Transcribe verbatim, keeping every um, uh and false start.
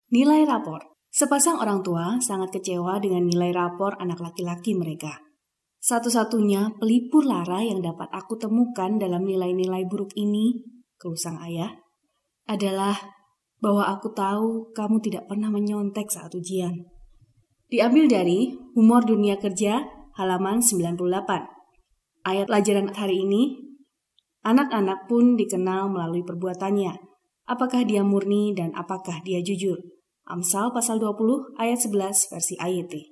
Nilai rapor. Sepasang orang tua sangat kecewa dengan nilai rapor anak laki-laki mereka. Satu-satunya pelipur lara yang dapat aku temukan dalam nilai-nilai buruk ini, keluh sang ayah, adalah bahwa aku tahu kamu tidak pernah menyontek saat ujian. Diambil dari Humor Dunia Kerja halaman sembilan puluh delapan. Ayat pelajaran hari ini, anak-anak pun dikenal melalui perbuatannya. Apakah dia murni dan apakah dia jujur? Amsal pasal dua puluh ayat sebelas versi A Y T.